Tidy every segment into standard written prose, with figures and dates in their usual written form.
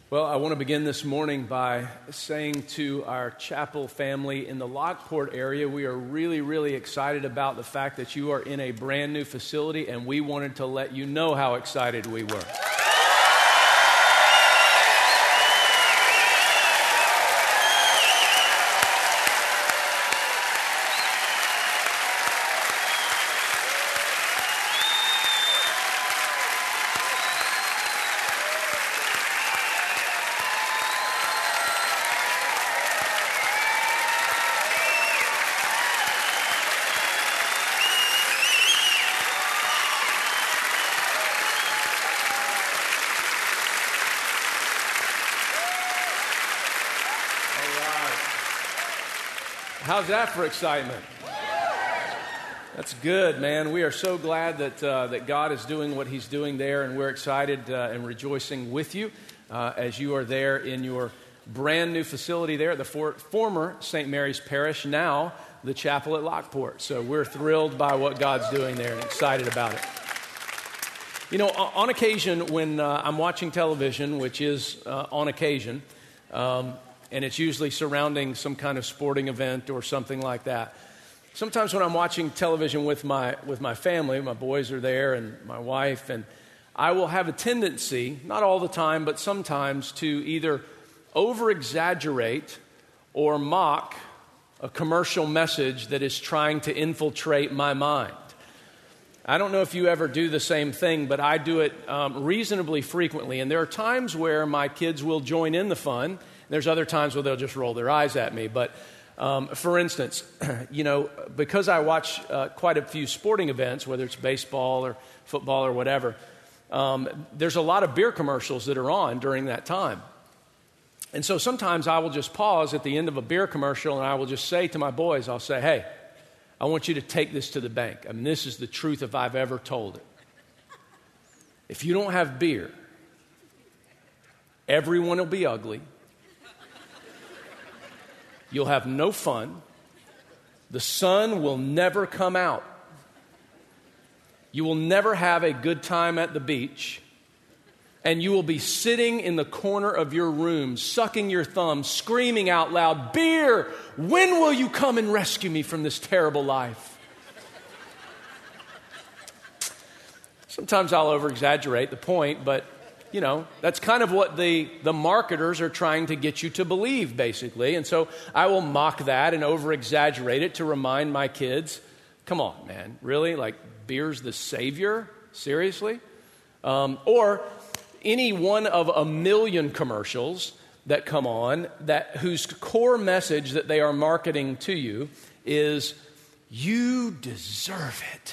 Well, I want to begin this morning by saying to our chapel family in the Lockport area, we are really, really excited about the fact that you are in a brand new facility, and we wanted to let you know how excited we were. How's that for excitement? That's good, man. We are so glad that God is doing what He's doing there, and we're excited and rejoicing with you as you are there in your brand new facility there at the former St. Mary's Parish, now the chapel at Lockport. So we're thrilled by what God's doing there and excited about it. You know, on occasion when I'm watching television, which is on occasion, and it's usually surrounding some kind of sporting event or something like that. Sometimes when I'm watching television with my family, my boys are there and my wife, and I will have a tendency, not all the time, but sometimes, to either over-exaggerate or mock a commercial message that is trying to infiltrate my mind. I don't know if you ever do the same thing, but I do it reasonably frequently, and there are times where my kids will join in the fun. There's other times where they'll just roll their eyes at me. But for instance, you know, because I watch quite a few sporting events, whether it's baseball or football or whatever, there's a lot of beer commercials that are on during that time. And so sometimes I will just pause at the end of a beer commercial and I will just say to my boys, I'll say, hey, I want you to take this to the bank. I mean, this is the truth if I've ever told it. If you don't have beer, everyone will be ugly. You'll have no fun. The sun will never come out. You will never have a good time at the beach. And you will be sitting in the corner of your room, sucking your thumb, screaming out loud, beer, when will you come and rescue me from this terrible life? Sometimes I'll over-exaggerate the point, but you know, that's kind of what the marketers are trying to get you to believe, basically. And so I will mock that and over-exaggerate it to remind my kids, come on, man, really? Like, beer's the savior? Seriously? Or any one of a million commercials that come on whose core message that they are marketing to you is, you deserve it.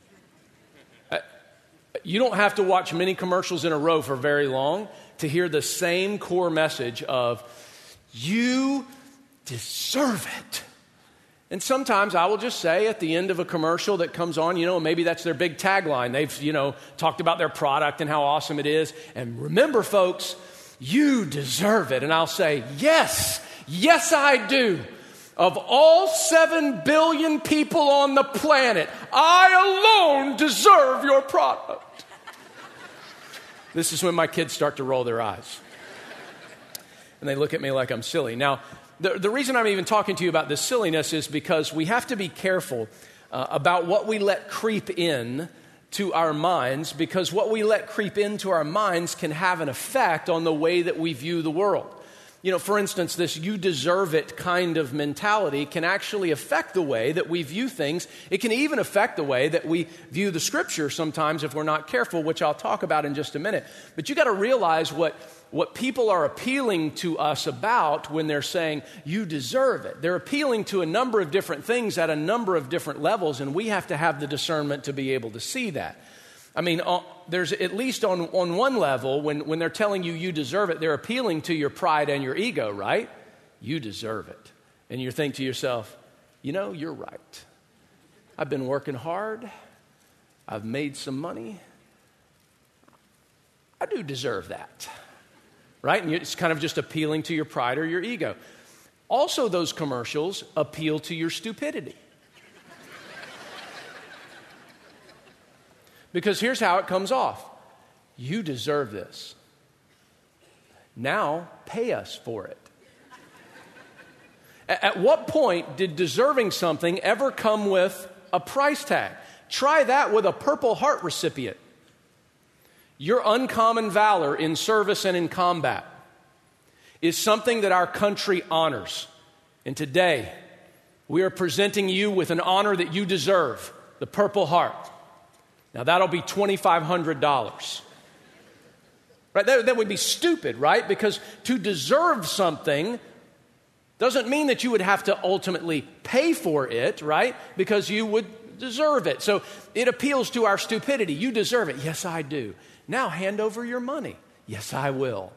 You don't have to watch many commercials in a row for very long to hear the same core message of, you deserve it. And sometimes I will just say at the end of a commercial that comes on, you know, maybe that's their big tagline. They've, you know, talked about their product and how awesome it is. And remember, folks, you deserve it. And I'll say, yes, I do. Of all 7 billion people on the planet, I alone deserve your product. This is when my kids start to roll their eyes. And they look at me like I'm silly. Now, the reason I'm even talking to you about this silliness is because we have to be careful about what we let creep in to our minds, because what we let creep into our minds can have an effect on the way that we view the world. You know, for instance, this you deserve it kind of mentality can actually affect the way that we view things. It can even affect the way that we view the Scripture sometimes if we're not careful, which I'll talk about in just a minute. But you got to realize what people are appealing to us about when they're saying, you deserve it. They're appealing to a number of different things at a number of different levels, and we have to have the discernment to be able to see that. I mean, there's at least on one level, when they're telling you you deserve it, they're appealing to your pride and your ego, right? You deserve it. And you think to yourself, you know, you're right. I've been working hard. I've made some money. I do deserve that, right? And it's kind of just appealing to your pride or your ego. Also, those commercials appeal to your stupidity. Because here's how it comes off. You deserve this. Now pay us for it. At what point did deserving something ever come with a price tag? Try that with a Purple Heart recipient. Your uncommon valor in service and in combat is something that our country honors. And today, we are presenting you with an honor that you deserve, the Purple Heart. Now, that'll be $2,500. Right? That would be stupid, right? Because to deserve something doesn't mean that you would have to ultimately pay for it, right? Because you would deserve it. So it appeals to our stupidity. You deserve it. Yes, I do. Now hand over your money. Yes, I will.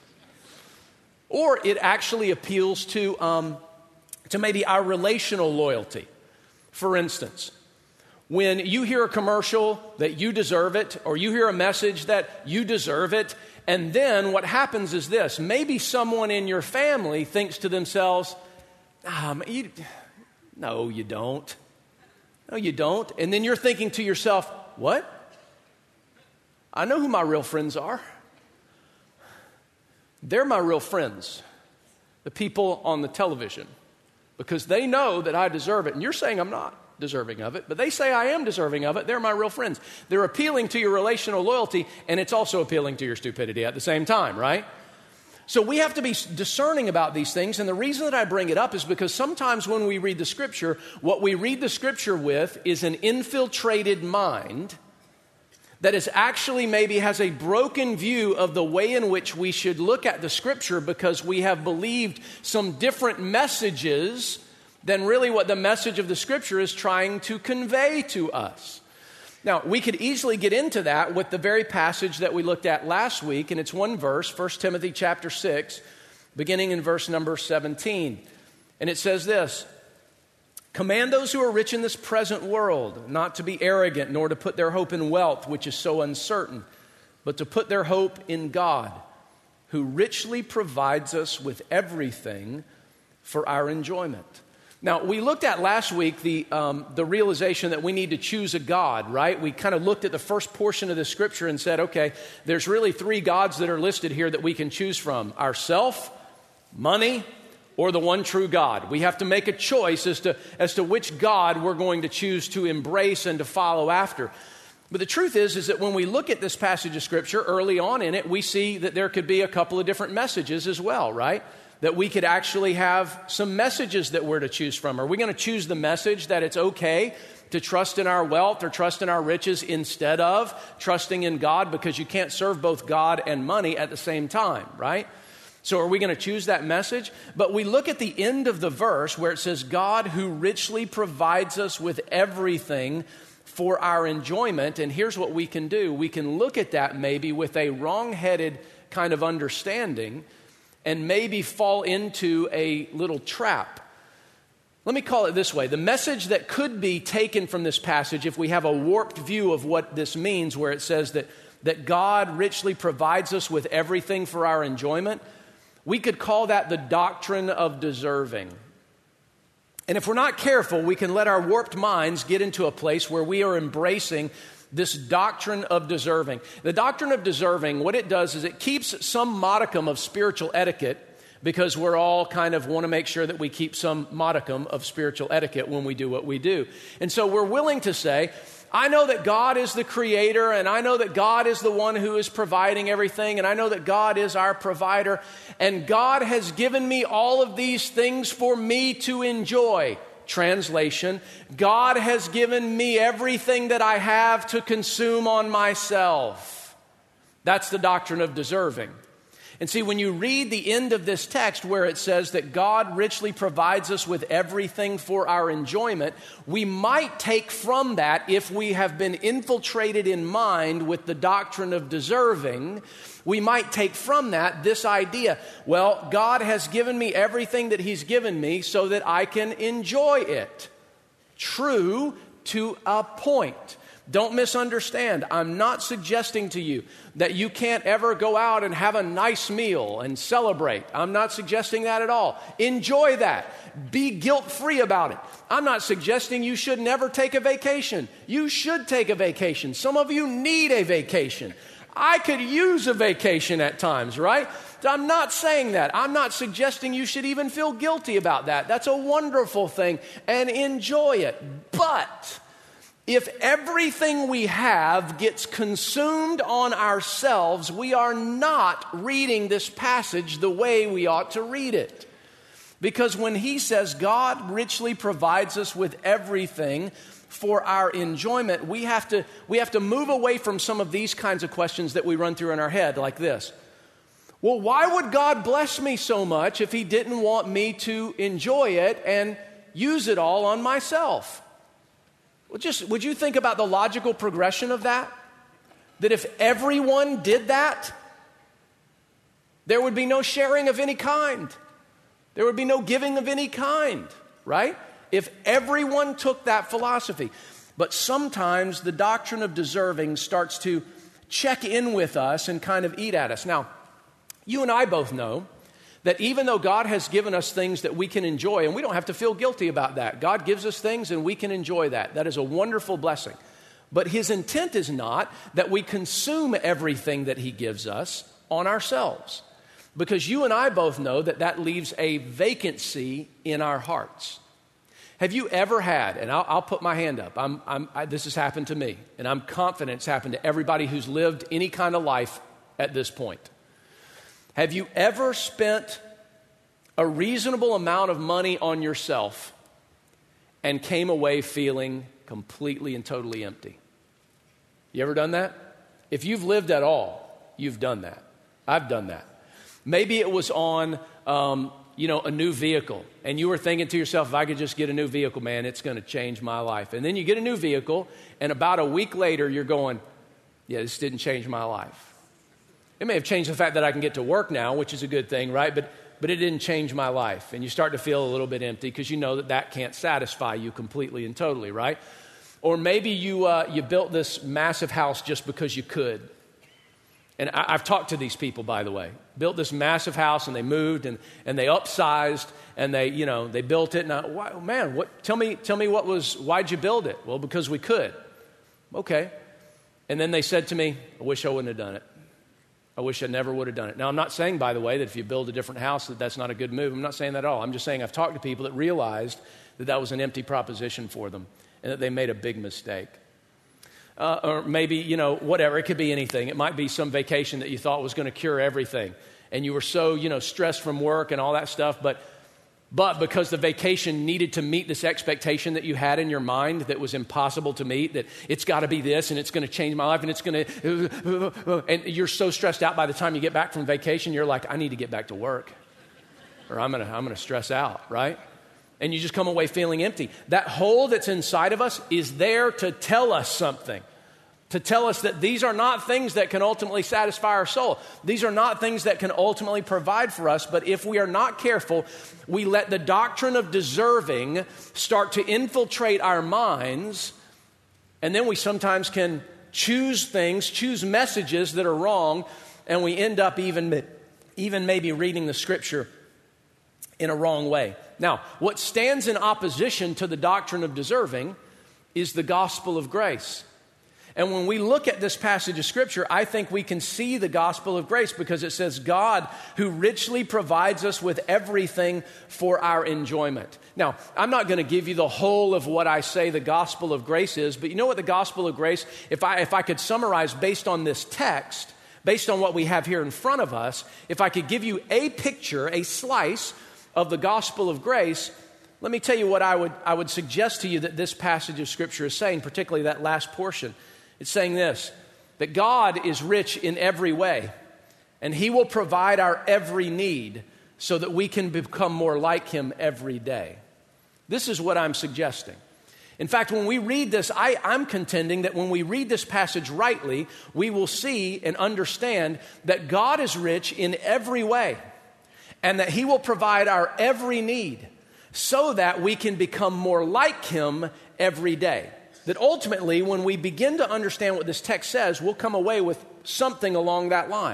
Or it actually appeals to maybe our relational loyalty. For instance, when you hear a commercial that you deserve it, or you hear a message that you deserve it, and then what happens is this. Maybe someone in your family thinks to themselves, no, you don't. No, you don't. And then you're thinking to yourself, what? I know who my real friends are. They're my real friends, the people on the television, because they know that I deserve it. And you're saying I'm not deserving of it, but they say I am deserving of it. They're my real friends. They're appealing to your relational loyalty, and it's also appealing to your stupidity at the same time, right? So we have to be discerning about these things, and the reason that I bring it up is because sometimes when we read the Scripture, what we read the Scripture with is an infiltrated mind that is actually maybe has a broken view of the way in which we should look at the Scripture because we have believed some different messages than really what the message of the Scripture is trying to convey to us. Now, we could easily get into that with the very passage that we looked at last week, and it's one verse, 1 Timothy chapter 6, beginning in verse number 17. And it says this, "Command those who are rich in this present world not to be arrogant, nor to put their hope in wealth, which is so uncertain, but to put their hope in God, who richly provides us with everything for our enjoyment." Now, we looked at last week the realization that we need to choose a God, right? We kind of looked at the first portion of the Scripture and said, okay, there's really three gods that are listed here that we can choose from: ourself, money, or the one true God. We have to make a choice as to which God we're going to choose to embrace and to follow after. But the truth is that when we look at this passage of Scripture, early on in it, we see that there could be a couple of different messages as well, right? That we could actually have some messages that we're to choose from. Are we going to choose the message that it's okay to trust in our wealth or trust in our riches instead of trusting in God, because you can't serve both God and money at the same time, right? So are we going to choose that message? But we look at the end of the verse where it says, God who richly provides us with everything for our enjoyment. And here's what we can do. We can look at that maybe with a wrong-headed kind of understanding and maybe fall into a little trap. Let me call it this way. The message that could be taken from this passage, if we have a warped view of what this means, where it says that God richly provides us with everything for our enjoyment, we could call that the doctrine of deserving. And if we're not careful, we can let our warped minds get into a place where we are embracing this doctrine of deserving. The doctrine of deserving, what it does is it keeps some modicum of spiritual etiquette, because we're all kind of want to make sure that we keep some modicum of spiritual etiquette when we do what we do. And so we're willing to say, I know that God is the creator, and I know that God is the one who is providing everything, and I know that God is our provider, and God has given me all of these things for me to enjoy. Translation, God has given me everything that I have to consume on myself. That's the doctrine of deserving. And see, when you read the end of this text where it says that God richly provides us with everything for our enjoyment, we might take from that, if we have been infiltrated in mind with the doctrine of deserving, we might take from that this idea, well, God has given me everything that He's given me so that I can enjoy it. True to a point. Don't misunderstand. I'm not suggesting to you that you can't ever go out and have a nice meal and celebrate. I'm not suggesting that at all. Enjoy that. Be guilt-free about it. I'm not suggesting you should never take a vacation. You should take a vacation. Some of you need a vacation. I could use a vacation at times, right? I'm not saying that. I'm not suggesting you should even feel guilty about that. That's a wonderful thing, and enjoy it. But if everything we have gets consumed on ourselves, we are not reading this passage the way we ought to read it. Because when he says God richly provides us with everything for our enjoyment, we have to move away from some of these kinds of questions that we run through in our head like this. Well, why would God bless me so much if he didn't want me to enjoy it and use it all on myself? Well, would you think about the logical progression of that? That if everyone did that, there would be no sharing of any kind. There would be no giving of any kind, right? If everyone took that philosophy. But sometimes the doctrine of deserving starts to check in with us and kind of eat at us. Now, you and I both know that even though God has given us things that we can enjoy, and we don't have to feel guilty about that. God gives us things and we can enjoy that. That is a wonderful blessing. But his intent is not that we consume everything that he gives us on ourselves. Because you and I both know that that leaves a vacancy in our hearts. Have you ever had, and I'll put my hand up, this has happened to me, and I'm confident it's happened to everybody who's lived any kind of life at this point. Have you ever spent a reasonable amount of money on yourself and came away feeling completely and totally empty? You ever done that? If you've lived at all, you've done that. I've done that. Maybe it was on, a new vehicle, and you were thinking to yourself, if I could just get a new vehicle, man, it's going to change my life. And then you get a new vehicle, and about a week later, you're going, yeah, this didn't change my life. It may have changed the fact that I can get to work now, which is a good thing, right? But it didn't change my life. And you start to feel a little bit empty because you know that can't satisfy you completely and totally, right? Or maybe you built this massive house just because you could. And I've talked to these people, by the way. Built this massive house, and they moved, and they upsized, and they built it. And tell me why'd you build it? Well, because we could. Okay. And then they said to me, I wish I wouldn't have done it. I wish I never would have done it. Now, I'm not saying, by the way, that if you build a different house, that's not a good move. I'm not saying that at all. I'm just saying I've talked to people that realized that was an empty proposition for them, and that they made a big mistake. Or maybe, whatever. It could be anything. It might be some vacation that you thought was going to cure everything. And you were so, stressed from work and all that stuff. But because the vacation needed to meet this expectation that you had in your mind that was impossible to meet, that it's got to be this and it's going to change my life and it's going to... And you're so stressed out by the time you get back from vacation, you're like, I need to get back to work. Or I'm going to stress out, right? And you just come away feeling empty. That hole that's inside of us is there to tell us something. To tell us that these are not things that can ultimately satisfy our soul. These are not things that can ultimately provide for us. But if we are not careful, we let the doctrine of deserving start to infiltrate our minds. And then we sometimes can choose messages that are wrong. And we end up even maybe reading the scripture in a wrong way. Now, what stands in opposition to the doctrine of deserving is the gospel of grace. And when we look at this passage of Scripture, I think we can see the gospel of grace because it says God who richly provides us with everything for our enjoyment. Now, I'm not going to give you the whole of what I say the gospel of grace is, but you know what the gospel of grace, if I could summarize based on this text, based on what we have here in front of us, if I could give you a picture, a slice of the gospel of grace, let me tell you what I would suggest to you that this passage of Scripture is saying, particularly that last portion. It's saying this, that God is rich in every way, and He will provide our every need so that we can become more like Him every day. This is what I'm suggesting. In fact, when we read this, I'm contending that when we read this passage rightly, we will see and understand that God is rich in every way, and that He will provide our every need so that we can become more like Him every day. That ultimately, when we begin to understand what this text says, we'll come away with something along that line.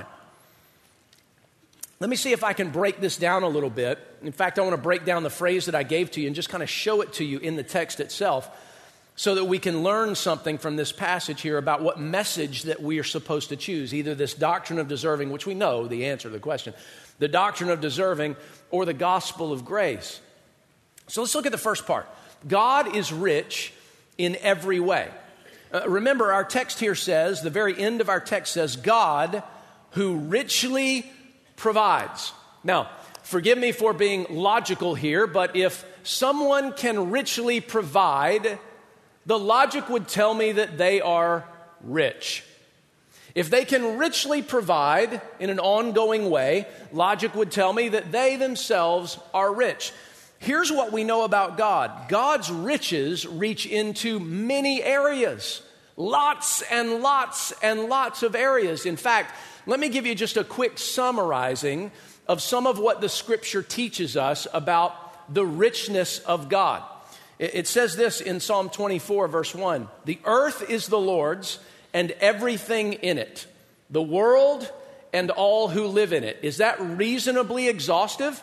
Let me see if I can break this down a little bit. In fact, I want to break down the phrase that I gave to you and just kind of show it to you in the text itself. so that we can learn something from this passage here about what message that we are supposed to choose, either this doctrine of deserving, which we know the answer to the question, the doctrine of deserving, or the gospel of grace. So let's look at the first part. God is rich in every way. Remember, our text here says, the very end of our text says, God who richly provides. Now, forgive me for being logical here, but if someone can richly provide, the logic would tell me that they are rich. If they can richly provide in an ongoing way, logic would tell me that they themselves are rich. Here's what we know about God. God's riches reach into many areas. Lots and lots and lots of areas. In fact, let me give you just a quick summarizing of some of what the Scripture teaches us about the richness of God. It says this in Psalm 24, verse 1. The earth is the Lord's and everything in it, the world and all who live in it. Is that reasonably exhaustive?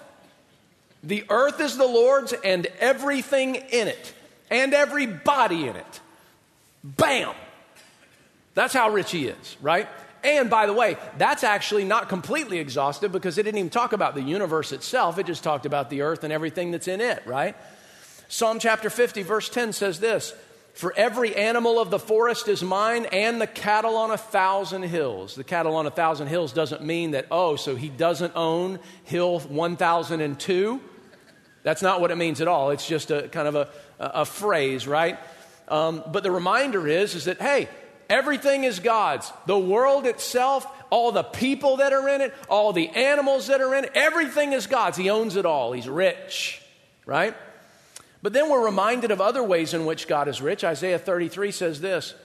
The earth is the Lord's and everything in it, and everybody in it. Bam! That's how rich he is, right? And by the way, that's actually not completely exhaustive because it didn't even talk about the universe itself. It just talked about the earth and everything that's in it, right? Psalm chapter 50, verse 10 says this, for every animal of the forest is mine and the cattle on 1,000 hills. The cattle on 1,000 hills doesn't mean that, so he doesn't own hill 1,002. That's not what it means at all. It's just a kind of a phrase, right? But the reminder is that, hey, everything is God's. The world itself, all the people that are in it, all the animals that are in it, everything is God's. He owns it all. He's rich, right? But then we're reminded of other ways in which God is rich. Isaiah 33 says this,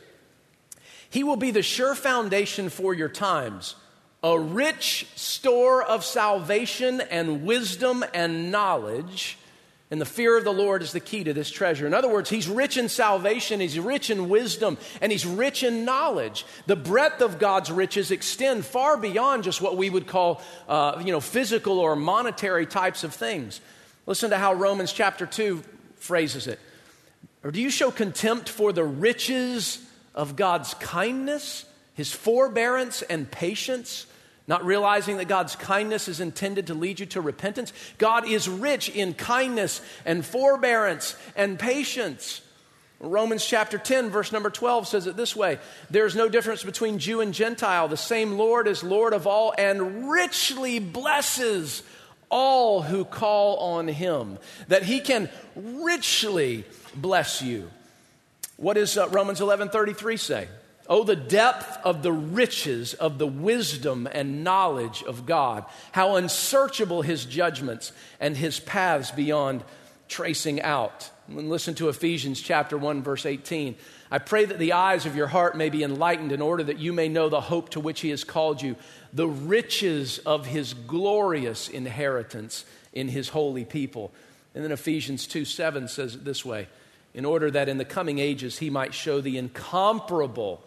he will be the sure foundation for your times, a rich store of salvation and wisdom and knowledge. And the fear of the Lord is the key to this treasure. In other words, he's rich in salvation, he's rich in wisdom, and he's rich in knowledge. The breadth of God's riches extend far beyond just what we would call, physical or monetary types of things. Listen to how Romans chapter 2 phrases it. Or do you show contempt for the riches of God's kindness, his forbearance and patience, not realizing that God's kindness is intended to lead you to repentance? God is rich in kindness and forbearance and patience. Romans chapter 10, verse number 12 says it this way. There is no difference between Jew and Gentile. The same Lord is Lord of all and richly blesses all who call on him, that he can richly bless you. What does Romans 11:33 say? Oh, the depth of the riches of the wisdom and knowledge of God. How unsearchable his judgments and his paths beyond tracing out. And listen to Ephesians chapter 1, verse 18. I pray that the eyes of your heart may be enlightened in order that you may know the hope to which he has called you, the riches of his glorious inheritance in his holy people. And then Ephesians 2:7 says it this way, in order that in the coming ages he might show the incomparable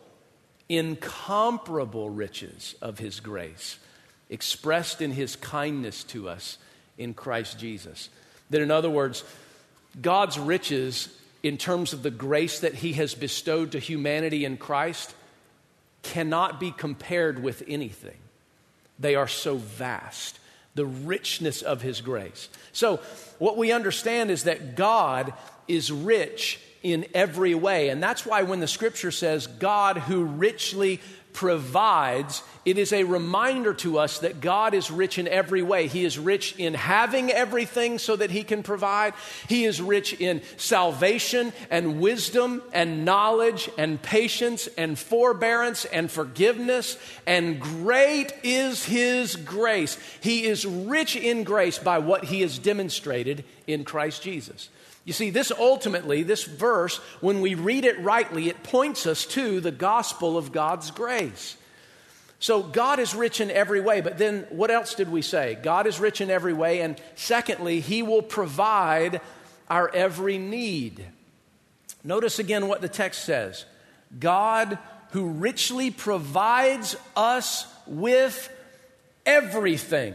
riches of his grace, expressed in his kindness to us in Christ Jesus. That in other words, God's riches in terms of the grace that he has bestowed to humanity in Christ cannot be compared with anything. They are so vast, the richness of his grace. So what we understand is that God is rich in every way. And that's why when the scripture says God who richly provides, it is a reminder to us that God is rich in every way. He is rich in having everything so that he can provide. He is rich in salvation and wisdom and knowledge and patience and forbearance and forgiveness. And great is his grace. He is rich in grace by what he has demonstrated in Christ Jesus. You see, this verse, when we read it rightly, it points us to the gospel of God's grace. So God is rich in every way, but then what else did we say? God is rich in every way, and secondly, he will provide our every need. Notice again what the text says. God who richly provides us with everything.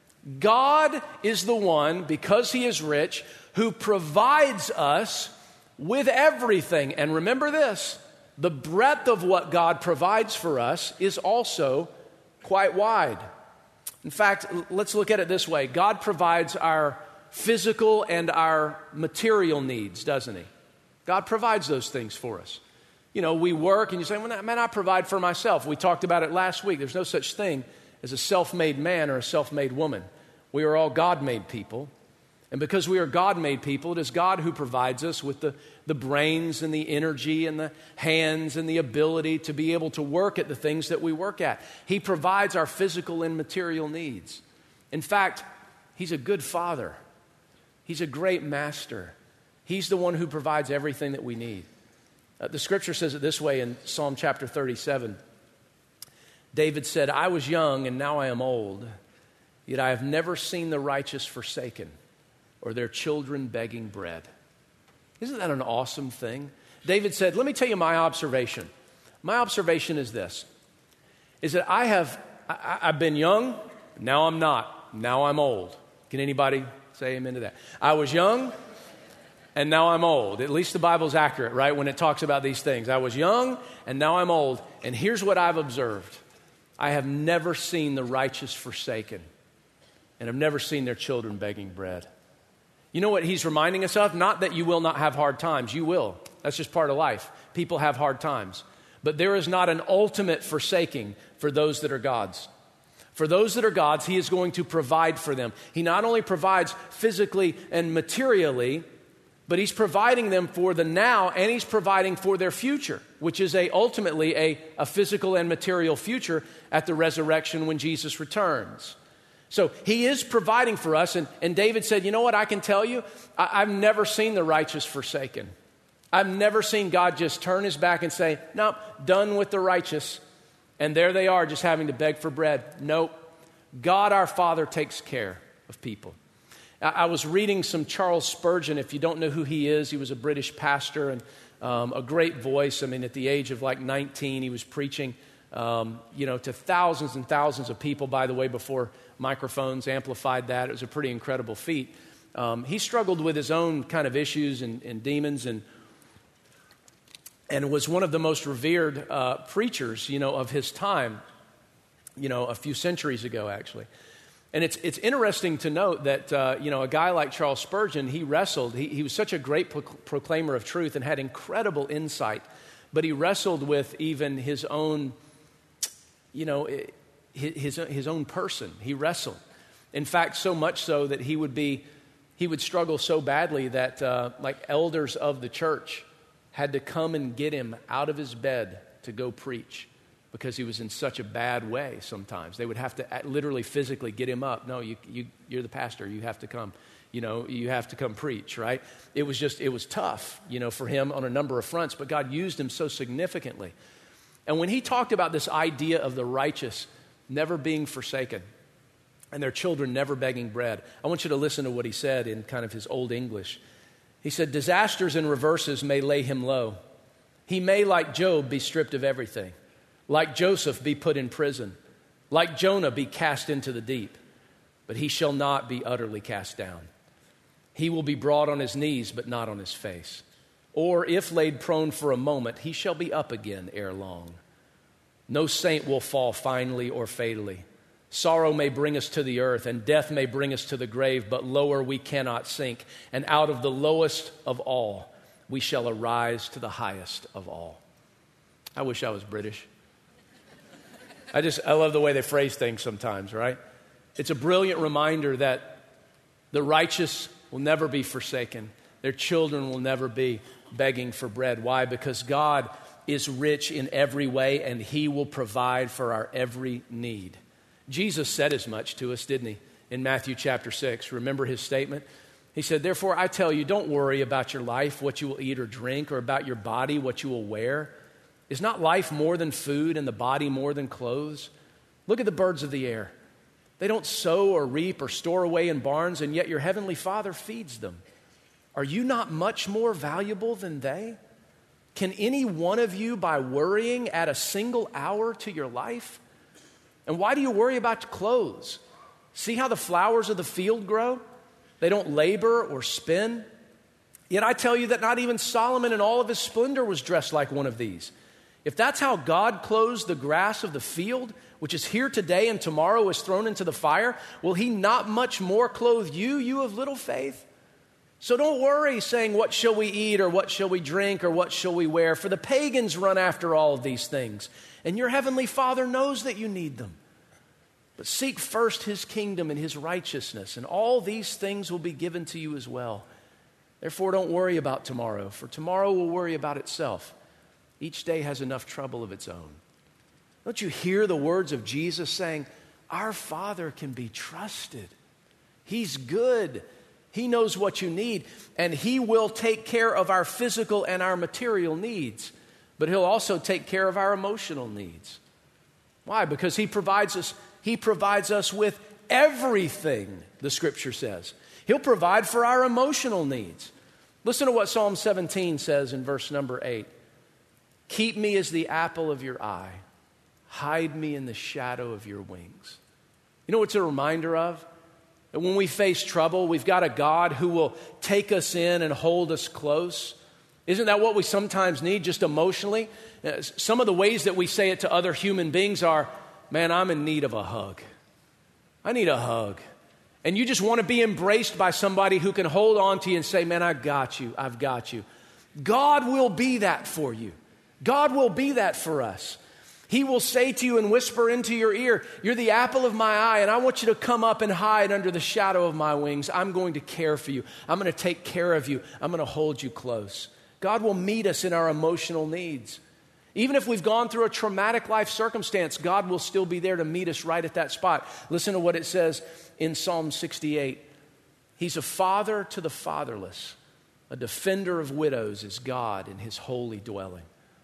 God is the one, because he is rich, who provides us with everything. And remember this, the breadth of what God provides for us is also quite wide. In fact, let's look at it this way. God provides our physical and our material needs, doesn't he? God provides those things for us. You know, we work and you say, well, man, I provide for myself. We talked about it last week. There's no such thing as a self-made man or a self-made woman. We are all God-made people. And because we are God-made people, it is God who provides us with the brains and the energy and the hands and the ability to be able to work at the things that we work at. He provides our physical and material needs. In fact, he's a good father. He's a great master. He's the one who provides everything that we need. The scripture says it this way in Psalm chapter 37. David said, I was young and now I am old, yet I have never seen the righteous forsaken or their children begging bread. Isn't that an awesome thing? David said, let me tell you my observation. My observation is this, is that I've been young, now I'm not, now I'm old. Can anybody say amen to that? I was young, and now I'm old. At least the Bible's accurate, right, when it talks about these things. I was young, and now I'm old. And here's what I've observed. I have never seen the righteous forsaken, and I've never seen their children begging bread. You know what he's reminding us of? Not that you will not have hard times. You will. That's just part of life. People have hard times. But there is not an ultimate forsaking for those that are God's. For those that are God's, he is going to provide for them. He not only provides physically and materially, but he's providing them for the now, and he's providing for their future, which is ultimately a physical and material future at the resurrection when Jesus returns. So he is providing for us, and David said, you know what, I can tell you, I've never seen the righteous forsaken. I've never seen God just turn his back and say, nope, done with the righteous. And there they are just having to beg for bread. Nope. God our Father takes care of people. I was reading some Charles Spurgeon. If you don't know who he is, he was a British pastor and a great voice. I mean, at the age of like 19, he was preaching, to thousands and thousands of people, by the way, before microphones amplified that. It was a pretty incredible feat. He struggled with his own kind of issues and demons and was one of the most revered preachers, of his time, a few centuries ago, actually. And it's interesting to note that, a guy like Charles Spurgeon, he wrestled. He was such a great proclaimer of truth and had incredible insight, but he wrestled with even his own, his own person. He wrestled. In fact, so much so that he would struggle so badly that like elders of the church had to come and get him out of his bed to go preach, because he was in such a bad way sometimes. They would have to literally physically get him up. No, you're the pastor. You have to come. You have to come preach, right? It was tough, for him on a number of fronts, but God used him so significantly. And when he talked about this idea of the righteous never being forsaken and their children never begging bread, I want you to listen to what he said in kind of his old English. He said, disasters and reverses may lay him low. He may, like Job, be stripped of everything. Like Joseph, be put in prison. Like Jonah, be cast into the deep. But he shall not be utterly cast down. He will be brought on his knees, but not on his face. Or if laid prone for a moment, he shall be up again ere long. No saint will fall finally or fatally. Sorrow may bring us to the earth, and death may bring us to the grave, but lower we cannot sink. And out of the lowest of all, we shall arise to the highest of all. I wish I was British. I love the way they phrase things sometimes, right? It's a brilliant reminder that the righteous will never be forsaken. Their children will never be begging for bread. Why? Because God is rich in every way, and he will provide for our every need. Jesus said as much to us, didn't he? In Matthew chapter 6. Remember his statement? He said, therefore, I tell you, don't worry about your life, what you will eat or drink, or about your body, what you will wear. Is not life more than food and the body more than clothes? Look at the birds of the air. They don't sow or reap or store away in barns, and yet your heavenly Father feeds them. Are you not much more valuable than they? Can any one of you, by worrying, add a single hour to your life? And why do you worry about clothes? See how the flowers of the field grow? They don't labor or spin. Yet I tell you that not even Solomon in all of his splendor was dressed like one of these. If that's how God clothes the grass of the field, which is here today and tomorrow is thrown into the fire, will he not much more clothe you, you of little faith? So don't worry saying, what shall we eat, or what shall we drink, or what shall we wear? For the pagans run after all of these things, and your heavenly Father knows that you need them. But seek first his kingdom and his righteousness, and all these things will be given to you as well. Therefore, don't worry about tomorrow, for tomorrow will worry about itself. Each day has enough trouble of its own. Don't you hear the words of Jesus saying, our Father can be trusted. He's good. He knows what you need, and he will take care of our physical and our material needs, but he'll also take care of our emotional needs. Why? Because he provides us with everything, the scripture says. He'll provide for our emotional needs. Listen to what Psalm 17 says in verse number 8. Keep me as the apple of your eye. Hide me in the shadow of your wings. You know what it's a reminder of? That when we face trouble, we've got a God who will take us in and hold us close. Isn't that what we sometimes need, just emotionally? Some of the ways that we say it to other human beings are, man, I'm in need of a hug. I need a hug. And you just want to be embraced by somebody who can hold on to you and say, man, I've got you. God will be that for you. God will be that for us. He will say to you and whisper into your ear, you're the apple of my eye, and I want you to come up and hide under the shadow of my wings. I'm going to care for you. I'm going to take care of you. I'm going to hold you close. God will meet us in our emotional needs. Even if we've gone through a traumatic life circumstance, God will still be there to meet us right at that spot. Listen to what it says in Psalm 68. He's a father to the fatherless. A defender of widows is God in his holy dwelling.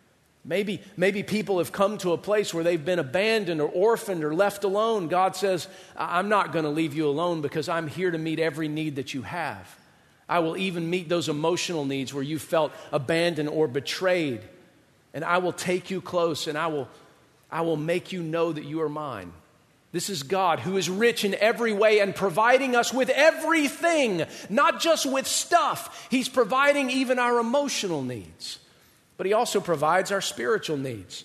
Maybe people have come to a place where they've been abandoned or orphaned or left alone. God says, I'm not going to leave you alone because I'm here to meet every need that you have. I will even meet those emotional needs where you felt abandoned or betrayed. And I will take you close, and I will make you know that you are mine. This is God who is rich in every way and providing us with everything, not just with stuff. He's providing even our emotional needs, but he also provides our spiritual needs.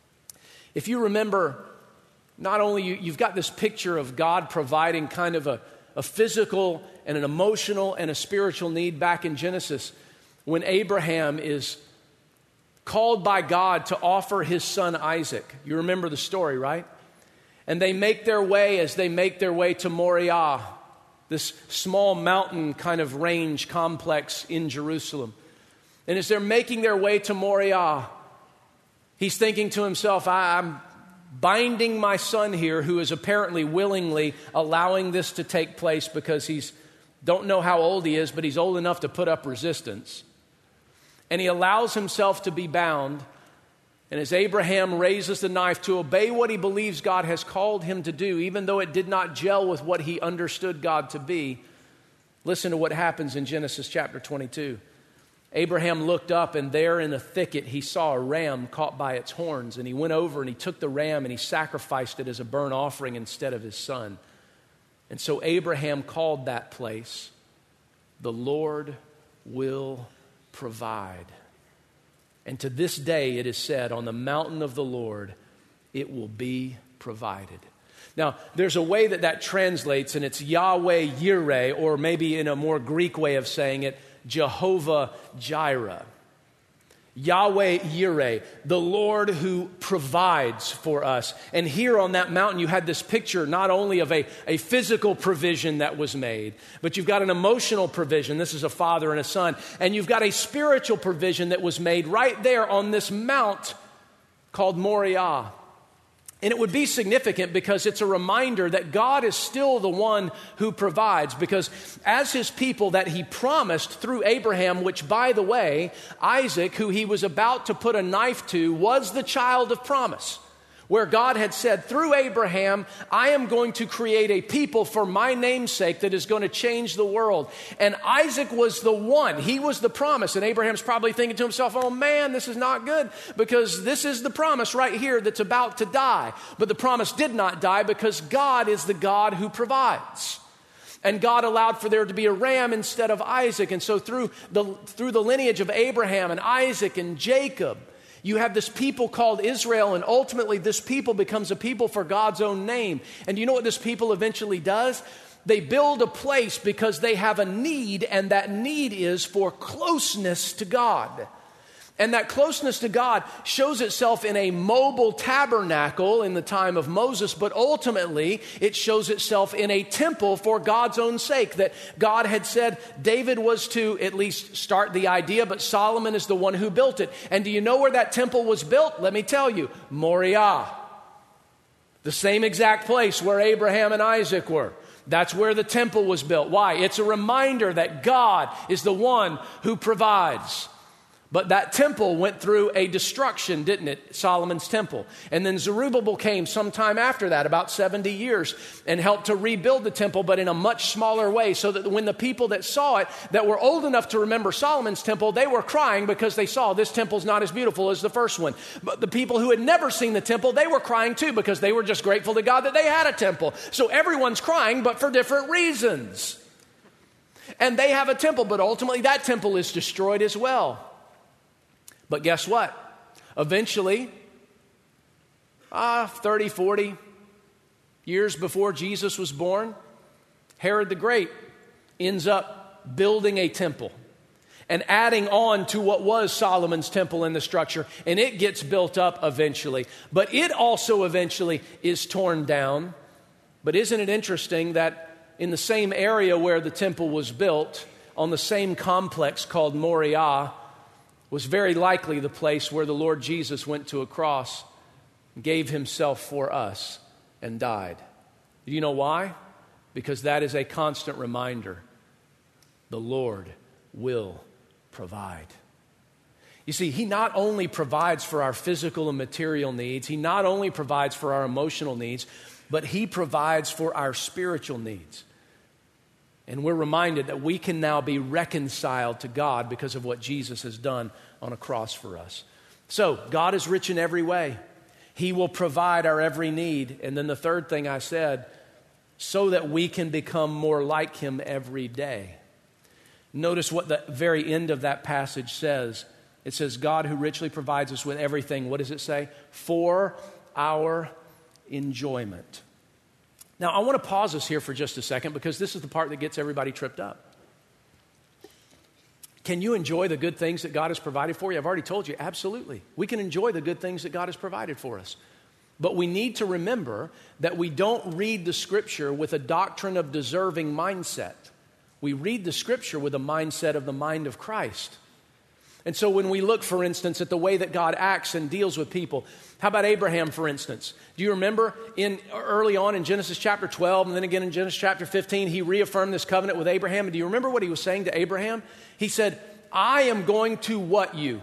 If you remember, not only you've got this picture of God providing kind of a physical and an emotional and a spiritual need back in Genesis, when Abraham is called by God to offer his son Isaac. You remember the story, right? And they make their way to Moriah, this small mountain kind of range complex in Jerusalem. And as they're making their way to Moriah, he's thinking to himself, I'm binding my son here, who is apparently willingly allowing this to take place because don't know how old he is, but he's old enough to put up resistance. And he allows himself to be bound. And as Abraham raises the knife to obey what he believes God has called him to do, even though it did not gel with what he understood God to be, listen to what happens in Genesis chapter 22. Abraham looked up, and there in the thicket he saw a ram caught by its horns. And he went over and he took the ram and he sacrificed it as a burnt offering instead of his son. And so Abraham called that place, the Lord will provide. And to this day it is said, on the mountain of the Lord it will be provided. Now, there's a way that translates, and it's Yahweh Yireh, or maybe in a more Greek way of saying it, Jehovah Jireh. Yahweh Yireh, the Lord who provides for us. And here on that mountain, you had this picture not only of a physical provision that was made, but you've got an emotional provision. This is a father and a son. And you've got a spiritual provision that was made right there on this mount called Moriah. And it would be significant because it's a reminder that God is still the one who provides. Because as his people that he promised through Abraham, which by the way, Isaac, who he was about to put a knife to, was the child of promise. Where God had said, through Abraham, I am going to create a people for my name's sake that is going to change the world. And Isaac was the one. He was the promise. And Abraham's probably thinking to himself, oh man, this is not good, because this is the promise right here that's about to die. But the promise did not die because God is the God who provides. And God allowed for there to be a ram instead of Isaac. And so through the lineage of Abraham and Isaac and Jacob, you have this people called Israel, and ultimately this people becomes a people for God's own name. And you know what this people eventually does? They build a place because they have a need, and that need is for closeness to God. And that closeness to God shows itself in a mobile tabernacle in the time of Moses, but ultimately it shows itself in a temple for God's own sake. That God had said David was to at least start the idea, but Solomon is the one who built it. And do you know where that temple was built? Let me tell you, Moriah. The same exact place where Abraham and Isaac were. That's where the temple was built. Why? It's a reminder that God is the one who provides. But that temple went through a destruction, didn't it? Solomon's temple. And then Zerubbabel came sometime after that, about 70 years, and helped to rebuild the temple, but in a much smaller way, so that when the people that saw it, that were old enough to remember Solomon's temple, they were crying because they saw this temple's not as beautiful as the first one. But the people who had never seen the temple, they were crying too, because they were just grateful to God that they had a temple. So everyone's crying, but for different reasons. And they have a temple, but ultimately that temple is destroyed as well. But guess what? Eventually, 30, 40 years before Jesus was born, Herod the Great ends up building a temple and adding on to what was Solomon's temple in the structure, and it gets built up eventually. But it also eventually is torn down. But isn't it interesting that in the same area where the temple was built, on the same complex called Moriah, was very likely the place where the Lord Jesus went to a cross, gave himself for us, and died. Do you know why? Because that is a constant reminder. The Lord will provide. You see, he not only provides for our physical and material needs, he not only provides for our emotional needs, but he provides for our spiritual needs. And we're reminded that we can now be reconciled to God because of what Jesus has done on a cross for us. So, God is rich in every way. He will provide our every need. And then the third thing I said, so that we can become more like him every day. Notice what the very end of that passage says. It says, God who richly provides us with everything, what does it say? For our enjoyment. Now, I want to pause us here for just a second because this is the part that gets everybody tripped up. Can you enjoy the good things that God has provided for you? I've already told you, absolutely. We can enjoy the good things that God has provided for us. But we need to remember that we don't read the Scripture with a doctrine of deserving mindset. We read the Scripture with a mindset of the mind of Christ. And so when we look, for instance, at the way that God acts and deals with people, how about Abraham, for instance? Do you remember early on in Genesis chapter 12 and then again in Genesis chapter 15, he reaffirmed this covenant with Abraham? And do you remember what he was saying to Abraham? He said, I am going to what you?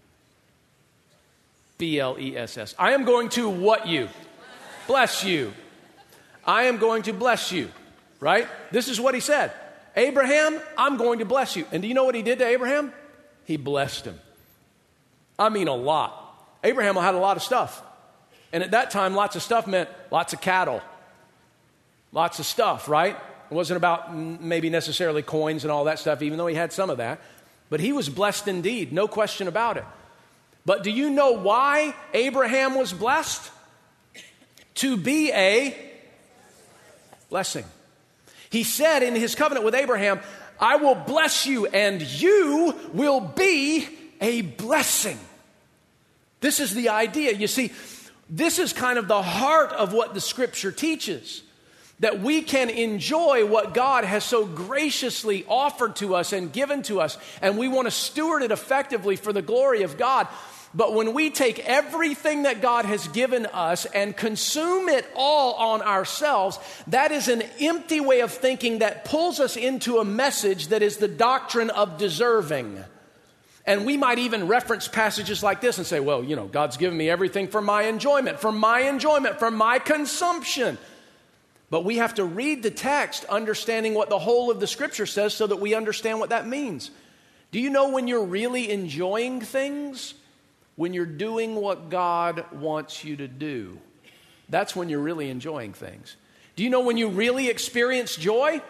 B-L-E-S-S. I am going to what you? Bless you. I am going to bless you, right? This is what he said. Abraham, I'm going to bless you. And do you know what he did to Abraham? He blessed him. I mean, a lot. Abraham had a lot of stuff. And at that time, lots of stuff meant lots of cattle. Lots of stuff, right? It wasn't about maybe necessarily coins and all that stuff, even though he had some of that. But he was blessed indeed, no question about it. But do you know why Abraham was blessed? To be a blessing. He said in his covenant with Abraham, I will bless you and you will be a blessing. This is the idea. You see, this is kind of the heart of what the Scripture teaches. That we can enjoy what God has so graciously offered to us and given to us. And we want to steward it effectively for the glory of God. But when we take everything that God has given us and consume it all on ourselves, that is an empty way of thinking that pulls us into a message that is the doctrine of deserving. And we might even reference passages like this and say, well, you know, God's given me everything for my enjoyment, for my consumption. But we have to read the text, understanding what the whole of the Scripture says so that we understand what that means. Do you know when you're really enjoying things? When you're doing what God wants you to do. That's when you're really enjoying things. Do you know when you really experience joy?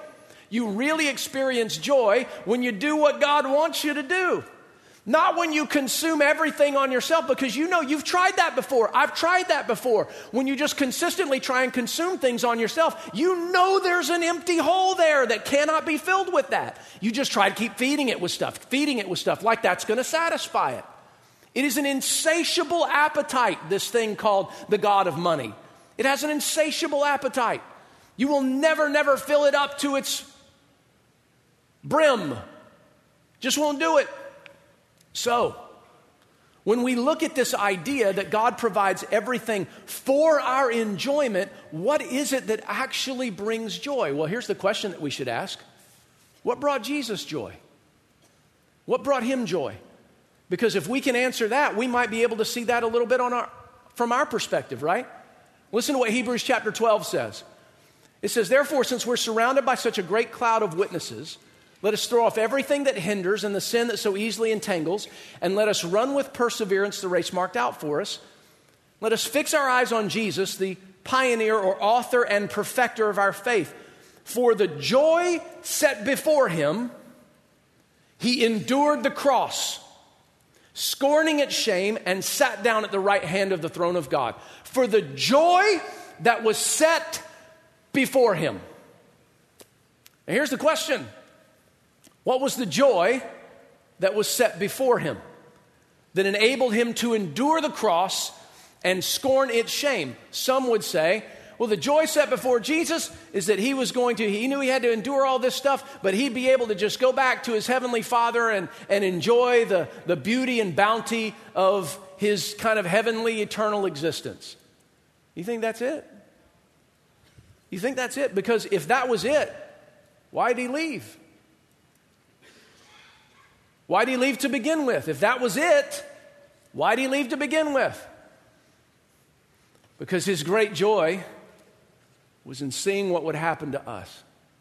You really experience joy when you do what God wants you to do. Not when you consume everything on yourself, because you know you've tried that before. I've tried that before. When you just consistently try and consume things on yourself, you know there's an empty hole there that cannot be filled with that. You just try to keep feeding it with stuff, like that's going to satisfy it. It is an insatiable appetite, this thing called the God of money. It has an insatiable appetite. You will never fill it up to its brim. Just won't do it. So, when we look at this idea that God provides everything for our enjoyment, what is it that actually brings joy? Well, here's the question that we should ask. What brought Jesus joy? What brought him joy? Because if we can answer that, we might be able to see that a little bit from our perspective, right? Listen to what Hebrews chapter 12 says. It says, therefore, since we're surrounded by such a great cloud of witnesses, let us throw off everything that hinders and the sin that so easily entangles, and let us run with perseverance the race marked out for us. Let us fix our eyes on Jesus, the pioneer or author and perfecter of our faith. For the joy set before him, he endured the cross, scorning its shame, and sat down at the right hand of the throne of God. For the joy that was set before him. And here's the question. What was the joy that was set before him that enabled him to endure the cross and scorn its shame? Some would say, well, the joy set before Jesus is that he knew he had to endure all this stuff, but he'd be able to just go back to his heavenly Father and enjoy the beauty and bounty of his kind of heavenly eternal existence. You think that's it? You think that's it? Because if that was it, why did he leave? Why did he leave to begin with? If that was it, why did he leave to begin with? Because his great joy was in seeing what would happen to us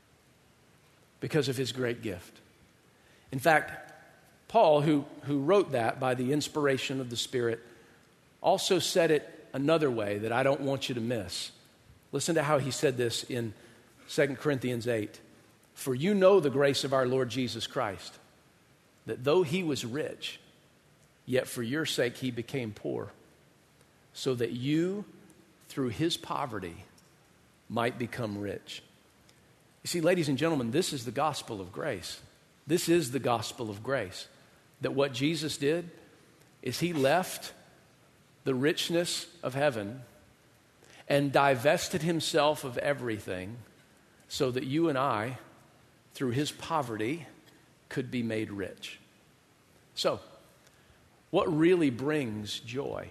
because of his great gift. In fact, Paul, who wrote that by the inspiration of the Spirit, also said it another way that I don't want you to miss. Listen to how he said this in 2 Corinthians 8. For you know the grace of our Lord Jesus Christ, that though he was rich, yet for your sake he became poor, so that you, through his poverty, might become rich. You see, ladies and gentlemen, this is the gospel of grace. This is the gospel of grace. That what Jesus did is he left the richness of heaven and divested himself of everything so that you and I, through his poverty, could be made rich. So, what really brings joy?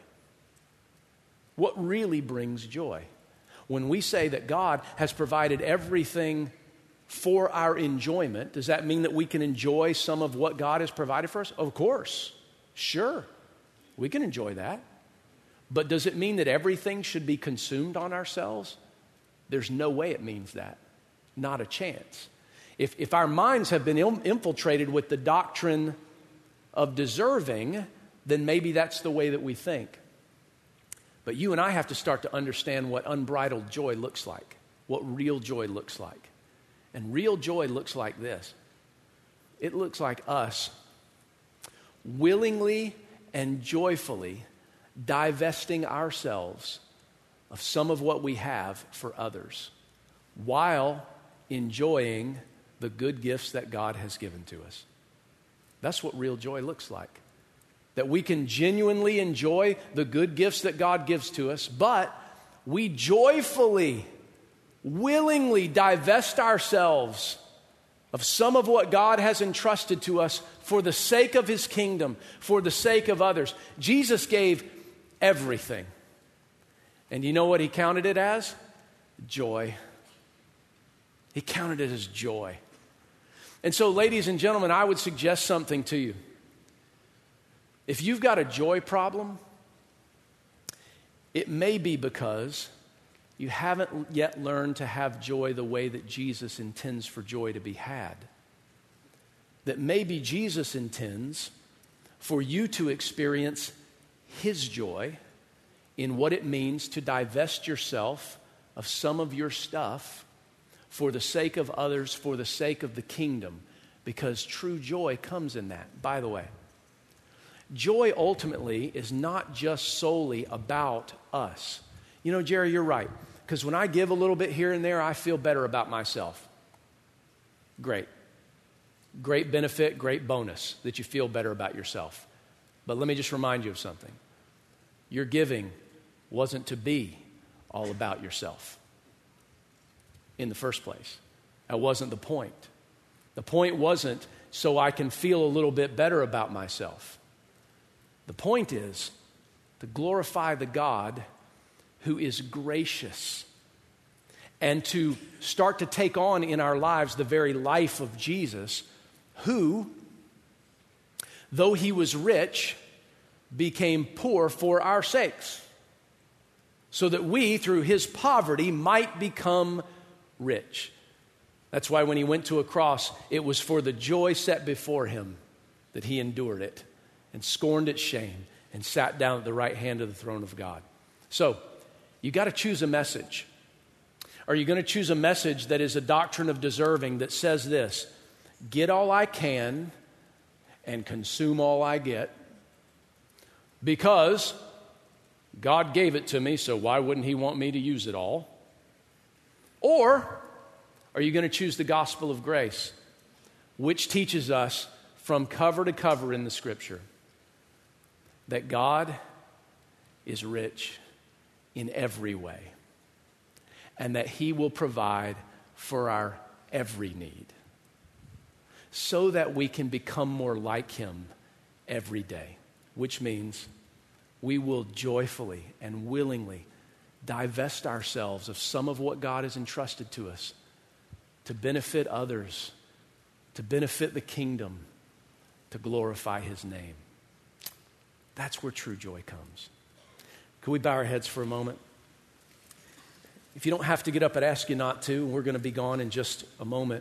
What really brings joy? When we say that God has provided everything for our enjoyment, does that mean that we can enjoy some of what God has provided for us? Of course. Sure. We can enjoy that. But does it mean that everything should be consumed on ourselves? There's no way it means that. Not a chance. If our minds have been infiltrated with the doctrine of deserving, then maybe that's the way that we think. But you and I have to start to understand what unbridled joy looks like, what real joy looks like. And real joy looks like this. It looks like us willingly and joyfully divesting ourselves of some of what we have for others while enjoying the good gifts that God has given to us. That's what real joy looks like. That we can genuinely enjoy the good gifts that God gives to us, but we joyfully, willingly divest ourselves of some of what God has entrusted to us for the sake of his kingdom, for the sake of others. Jesus gave everything. And you know what he counted it as? Joy. He counted it as joy. And so, ladies and gentlemen, I would suggest something to you. If you've got a joy problem, it may be because you haven't yet learned to have joy the way that Jesus intends for joy to be had. That maybe Jesus intends for you to experience his joy in what it means to divest yourself of some of your stuff for the sake of others, for the sake of the kingdom, because true joy comes in that. By the way, joy ultimately is not just solely about us. You know, Jerry, you're right, because when I give a little bit here and there, I feel better about myself. Great. Great benefit, great bonus that you feel better about yourself. But let me just remind you of something. Your giving wasn't to be all about yourself in the first place. That wasn't the point. The point wasn't so I can feel a little bit better about myself. The point is to glorify the God who is gracious and to start to take on in our lives the very life of Jesus, who, though he was rich, became poor for our sakes, so that we, through his poverty, might become rich. That's why when he went to a cross, it was for the joy set before him that he endured it and scorned its shame and sat down at the right hand of the throne of God. So, you got to choose a message. Are you going to choose a message that is a doctrine of deserving that says this: get all I can and consume all I get, because God gave it to me, so why wouldn't he want me to use it all? Or are you going to choose the gospel of grace, which teaches us from cover to cover in the scripture that God is rich in every way and that he will provide for our every need so that we can become more like him every day, which means we will joyfully and willingly divest ourselves of some of what God has entrusted to us to benefit others, to benefit the kingdom, to glorify his name. That's where true joy comes. Can we bow our heads for a moment? If you don't have to get up, I'd ask you not to. We're going to be gone in just a moment.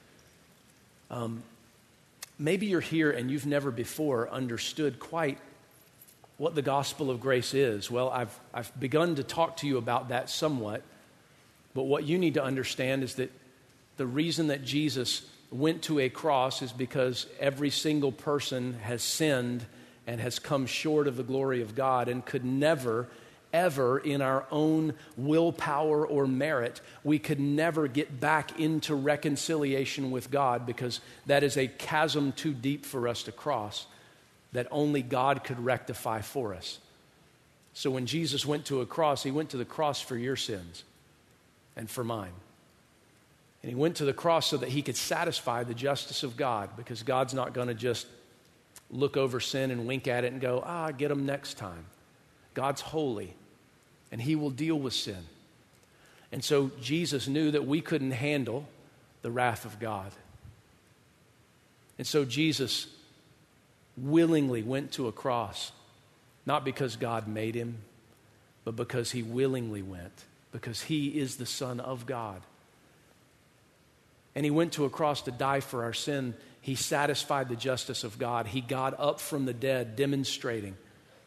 Maybe you're here and you've never before understood quite what the gospel of grace is. Well, I've begun to talk to you about that somewhat, but what you need to understand is that the reason that Jesus went to a cross is because every single person has sinned and has come short of the glory of God and could never, ever in our own willpower or merit, we could never get back into reconciliation with God, because that is a chasm too deep for us to cross that only God could rectify for us. So when Jesus went to a cross, he went to the cross for your sins and for mine. And he went to the cross so that he could satisfy the justice of God, because God's not going to just look over sin and wink at it and go, get them next time. God's holy, and he will deal with sin. And so Jesus knew that we couldn't handle the wrath of God. And so Jesus willingly went to a cross, not because God made him, but because he willingly went, because he is the Son of God. And he went to a cross to die for our sin. He satisfied the justice of God. He got up from the dead, demonstrating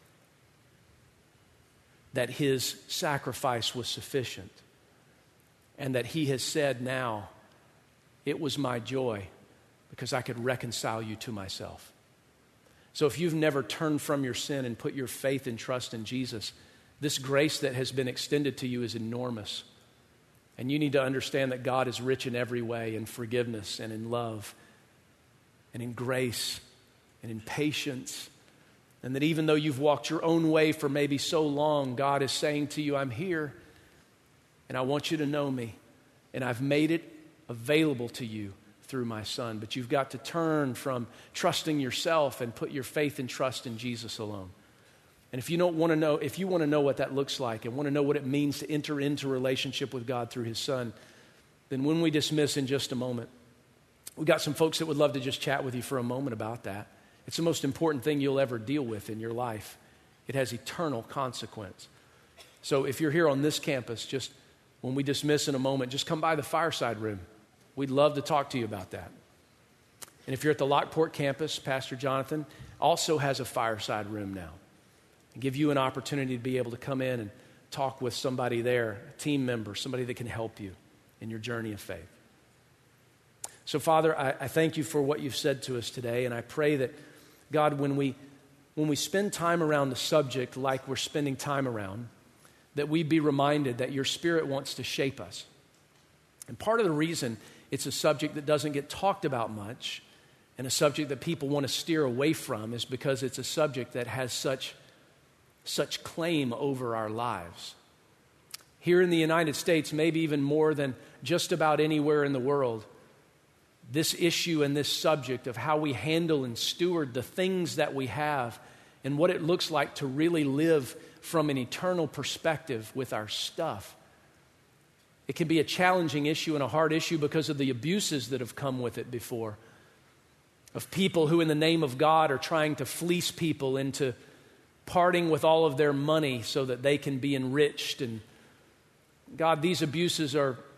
that his sacrifice was sufficient, and that he has said now, it was my joy because I could reconcile you to myself. So if you've never turned from your sin and put your faith and trust in Jesus, this grace that has been extended to you is enormous. And you need to understand that God is rich in every way, in forgiveness and in love and in grace and in patience. And that even though you've walked your own way for maybe so long, God is saying to you, I'm here and I want you to know me, and I've made it available to you through my Son. But you've got to turn from trusting yourself and put your faith and trust in Jesus alone. And if you want to know what that looks like and want to know what it means to enter into relationship with God through his Son, then when we dismiss in just a moment, we've got some folks that would love to just chat with you for a moment about that. It's the most important thing you'll ever deal with in your life. It has eternal consequence. So if you're here on this campus, just when we dismiss in a moment, just come by the fireside room. We'd love to talk to you about that. And if you're at the Lockport campus, Pastor Jonathan also has a fireside room now. And give you an opportunity to be able to come in and talk with somebody there, a team member, somebody that can help you in your journey of faith. So, Father, I thank you for what you've said to us today, and I pray that, God, when we spend time around the subject like we're spending time around, that we be reminded that your Spirit wants to shape us. And part of the reason it's a subject that doesn't get talked about much and a subject that people want to steer away from is because it's a subject that has such claim over our lives. Here in the United States, maybe even more than just about anywhere in the world, this issue and this subject of how we handle and steward the things that we have and what it looks like to really live from an eternal perspective with our stuff. It can be a challenging issue and a hard issue because of the abuses that have come with it before, of people who in the name of God are trying to fleece people into parting with all of their money so that they can be enriched. And God, these abuses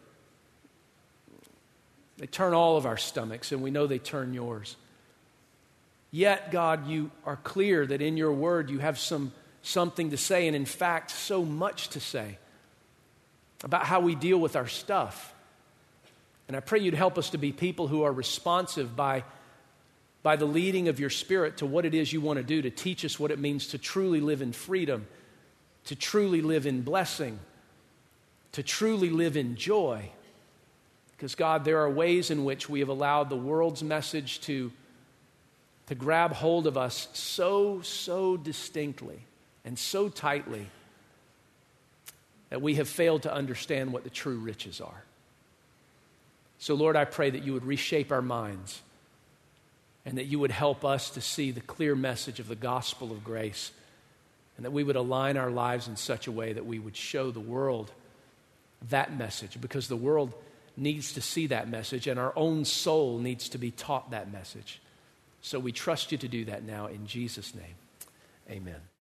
they turn all of our stomachs, and we know they turn yours. Yet, God, you are clear that in your word you have something to say, and in fact, so much to say about how we deal with our stuff. And I pray you'd help us to be people who are responsive by the leading of your Spirit to what it is you want to do, to teach us what it means to truly live in freedom, to truly live in blessing, to truly live in joy. Because, God, there are ways in which we have allowed the world's message to grab hold of us so distinctly and so tightly that we have failed to understand what the true riches are. So, Lord, I pray that you would reshape our minds and that you would help us to see the clear message of the gospel of grace, and that we would align our lives in such a way that we would show the world that message, because the world needs to see that message, and our own soul needs to be taught that message. So we trust you to do that now in Jesus' name. Amen.